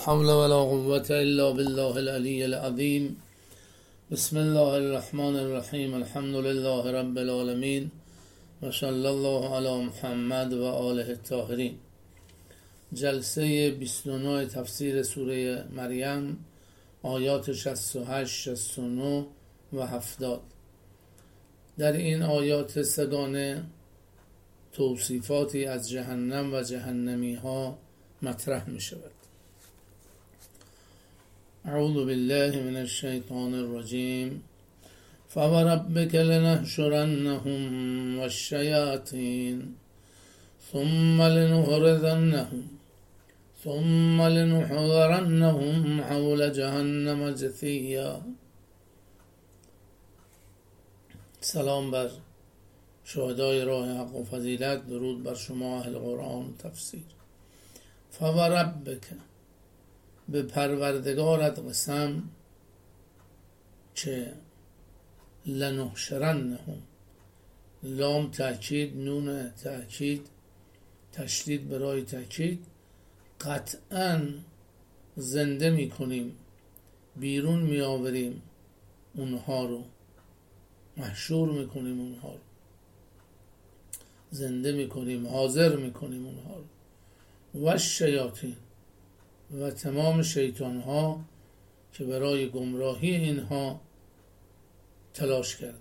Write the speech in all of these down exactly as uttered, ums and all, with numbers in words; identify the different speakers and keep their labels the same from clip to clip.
Speaker 1: حول ولا قوة إلا بالله العلي العظيم. بسم الله الرحمن الرحیم. الحمد لله رب العالمین و صلی الله علی محمد و آله الطاهرین. جلسه بیست و نه تفسیر سوره مریم، آیات شصت و هشت، شصت و نه و هفتاد. در این آیات سگانه توصیفاتی از جهنم و جهنمی ها مطرح می شود. اعوذ بالله من الشیطان الرجیم. فوربک لنحشرنهم والشیاطین ثم لنحضرنهم ثم لنحضرنهم حول جهنم جثیا. سلام بر شهدای راه حق و فضیلت، درود بر شما اهل قرآن و تفسیر. فوربک، به پروردگارت قسم که لنحشرنهم، لام تأکید، نون تأکید، تشدید برای تأکید، قطعا زنده می کنیم، بیرون می آوریم اونها رو، محشور می کنیم اونها رو، زنده می کنیم، حاضر می کنیم اونها رو. و شیاطین، و تمام شیطان ها که برای گمراهی اینها تلاش کردند،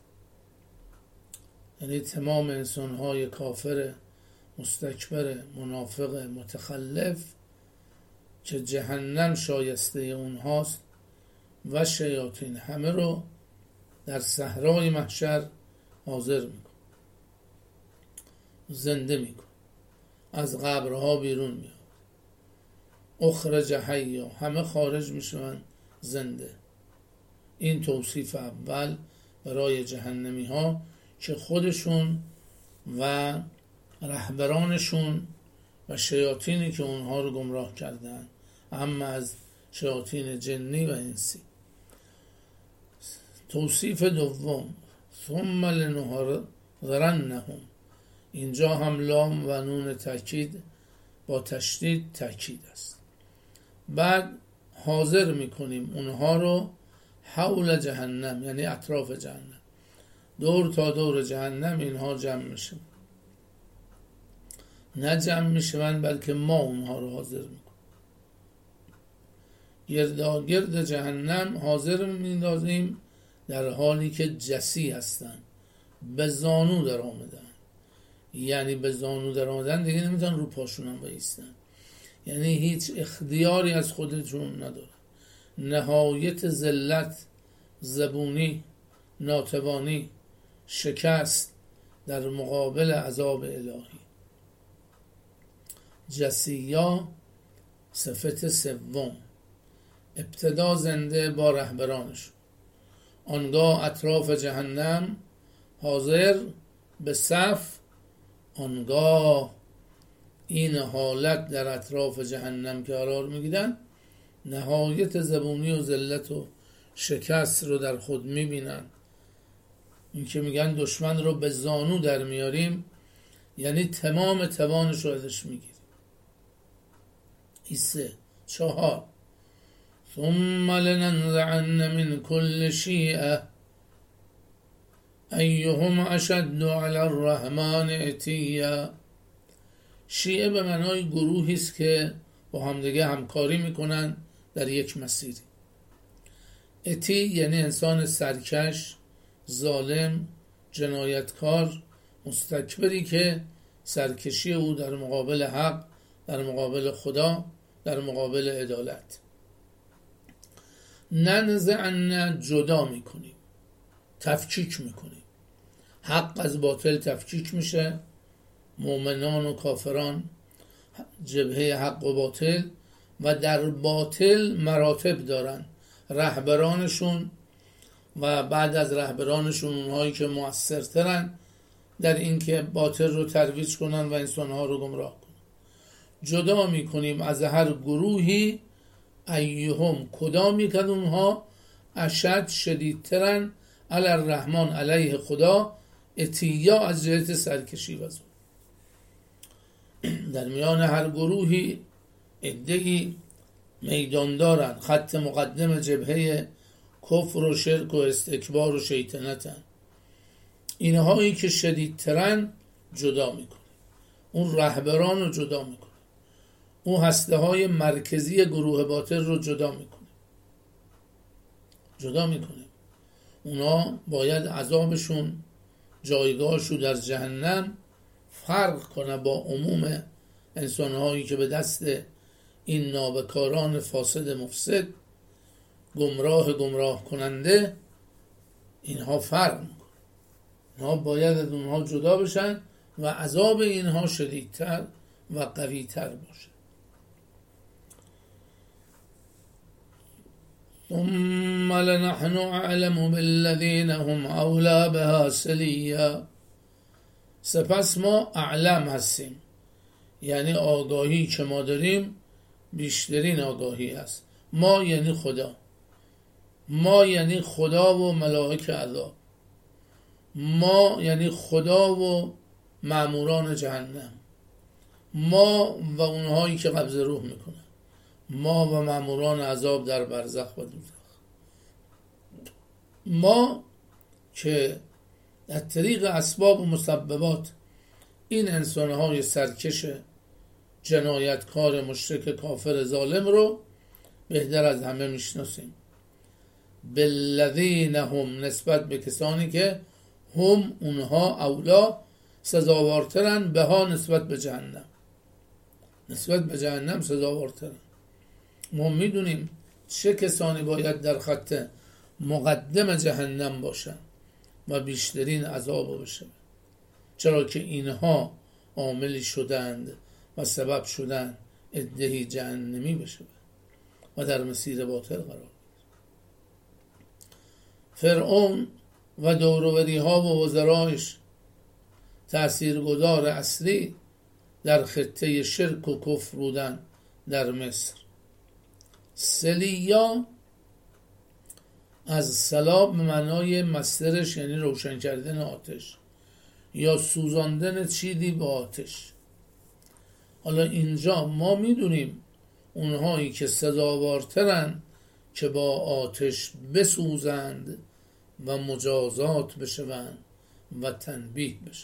Speaker 1: یعنی تمام انسان های کافر، مستکبر، منافق، متخلف که جهنم شایسته اونهاست، و شیاطین، همه رو در صحرای محشر حاضر میکن، زنده میکن، از قبرها بیرون میاد. اخرج حیا، همه خارج میشون زنده. این توصیف اول برای جهنمی ها که خودشون و رهبرانشون و شیاطینی که اونها رو گمراه کردن، اما از شیاطین جنی و انسی. توصیف دوم، ثم لنحضرنهم، اینجا هم لام و نون تأکید با تشدید تأکید است. بعد حاضر میکنیم اونها رو حول جهنم، یعنی اطراف جهنم، دور تا دور جهنم اینها جمع میشن. نه جمع میشن، بلکه ما اونها رو حاضر میکنیم، گردا گرد جهنم حاضر میندازیم، در حالی که جسی هستن، به زانو در آمدن. یعنی به زانو در آمدن دیگه نمیتونن رو پاشون هم بایستن، یعنی هیچ اختیاری از خودشون ندارن. نهایت ذلت، زبونی، ناتوانی، شکست در مقابل عذاب الهی. جسیا صفت سوم، ابتدا زنده با رهبرانش، آنگاه اطراف جهنم حاضر به صف، آنگاه این حالت در اطراف جهنم که قرار میگیرن، نهایت زبونی و ذلت و شکست رو در خود میبینن. این که میگن دشمن رو به زانو در میاریم، یعنی تمام توانش رو ازش میگیریم. ایسه چهار، ثم لننزعن من كل شیعه ایهم اشد علی الرحمن عتیا. شیعه به معنای گروهی است که با همدیگه همکاری میکنن در یک مسیری. عتی یعنی انسان سرکش، ظالم، جنایتکار، مستکبری که سرکشی او در مقابل حق، در مقابل خدا، در مقابل عدالت. ننزعن، جدا میکنیم، تفکیک میکنیم. حق از باطل تفکیک میشه، مؤمنان و کافران، جبهه حق و باطل، و در باطل مراتب دارن، رهبرانشون و بعد از رهبرانشون اونهایی که مؤثرترن در این که باطل رو ترویج کنن و انسانها رو گمراه کنن. جدا میکنیم از هر گروهی، ایهم، کدامی که اونها، اشد، شدیدترن، علی الرحمن، علیه خدا، عتیا، از جهت سرکشی و ظلم. در میان هر گروهی عده‌ای میدان دارن، خط مقدم جبهه کفر و شرک و استکبار و شیطنتن. اینهایی که شدیدترن جدا میکنه، اون رهبران رو جدا میکنه، اون هسته های مرکزی گروه باطل رو جدا میکنه جدا میکنه اونا باید عذابشون، جایگاهشون در جهنم فرق کنه با عموم انسانهایی که به دست این نابکاران فاسد مفسد گمراه گمراه کننده اینها فرق میکنه. اینها باید از اونها جدا بشن و عذاب اینها شدیدتر و قویتر باشه. ثم لنحن اعلم بالذین هم اولی بها سلیا. سپس ما اعلم هستیم، یعنی آگاهی که ما داریم بیشترین آگاهی هست. ما یعنی خدا، ما یعنی خدا و ملائکه عذاب، ما یعنی خدا و مأموران جهنم، ما و اونهایی که قبض روح میکنن، ما و مأموران عذاب در برزخ و دوزخ. ما که در طریق اسباب و مسببات این انسانهای سرکش جنایتکار مشرک کافر ظالم رو بهتر از همه میشناسیم. بالذین هم، نسبت به کسانی که هم اونها اولا سزاوارترن، بها نسبت به جهنم، نسبت به جهنم سزاوارترن. ما میدونیم چه کسانی باید در خط مقدم جهنم باشن و بیشترین عذاب بشه، چرا که اینها عاملی شدند و سبب شدند عده‌ای جهنمی بشه و در مسیر باطل قرار بگیره. فرعون و دوروبری ها و وزرایش تأثیرگذار اصلی در خطه شرک و کفر بودن در مصر. سلیا از سلاب به معنای مصدرش یعنی روشن کردن آتش یا سوزاندن چیزی با آتش. حالا اینجا ما میدونیم اونهایی که سزاوارترن که با آتش بسوزند و مجازات بشوند و تنبیه بشن.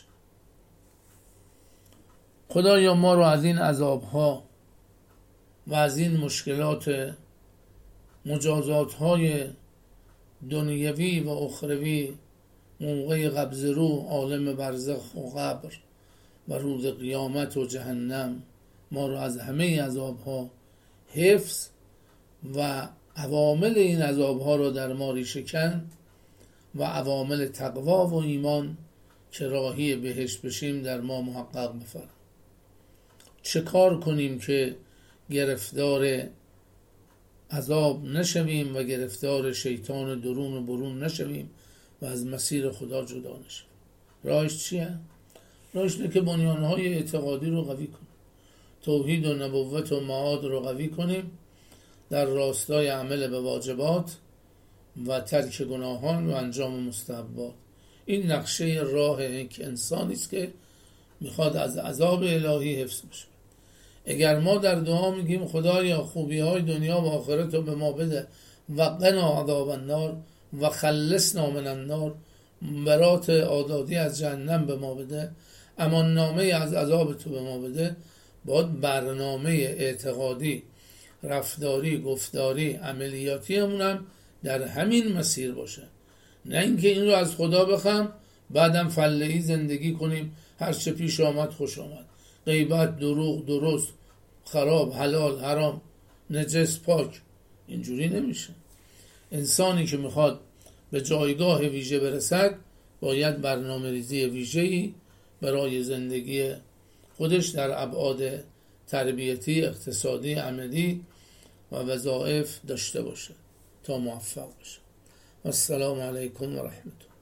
Speaker 1: خدایا ما رو از این عذابها و از این مشکلات مجازات های دنیوی و اخروی موقع قبض روح، عالم برزخ و قبر و روز قیامت و جهنم، ما رو از همه عذابها حفظ و عوامل این عذابها رو در ما ریشه کن و عوامل تقوا و ایمان که راهی بهشت بشیم در ما محقق بفرم. چه کار کنیم که گرفتار عذاب نشویم و گرفتار شیطان درون و برون نشویم و از مسیر خدا جدا نشویم؟ راهش چیه؟ راهش اینه که بنیانهای اعتقادی رو قوی کنیم، توحید و نبوت و معاد رو قوی کنیم، در راستای عمل به واجبات و ترک گناهان و انجام مستحبات. این نقشه راه یک انسانی است که میخواد از عذاب الهی حفظ بشه. اگر ما در دعا میگیم خدایا خوبی های دنیا و آخرت رو به ما بده و قنا عذاب النار و خلصنا من النار، برات آزادی از جهنم به ما بده، امان نامه از عذاب تو به ما بده، باید برنامه اعتقادی، رفتاری، گفتاری، عملیاتی همونم در همین مسیر باشه. نه اینکه این رو از خدا بخوام بعدم فلهی زندگی کنیم، هر چه پیش آمد خوش آمد، غیبت، دروغ، درست، خراب، حلال، حرام، نجس، پاک. اینجوری نمیشه. انسانی که میخواد به جایگاه ویژه برسد باید برنامه ریزی ویژه‌ای برای زندگی خودش در ابعاد تربیتی، اقتصادی، عملی و وظایف داشته باشه تا موفق بشه. السلام علیکم و رحمت الله.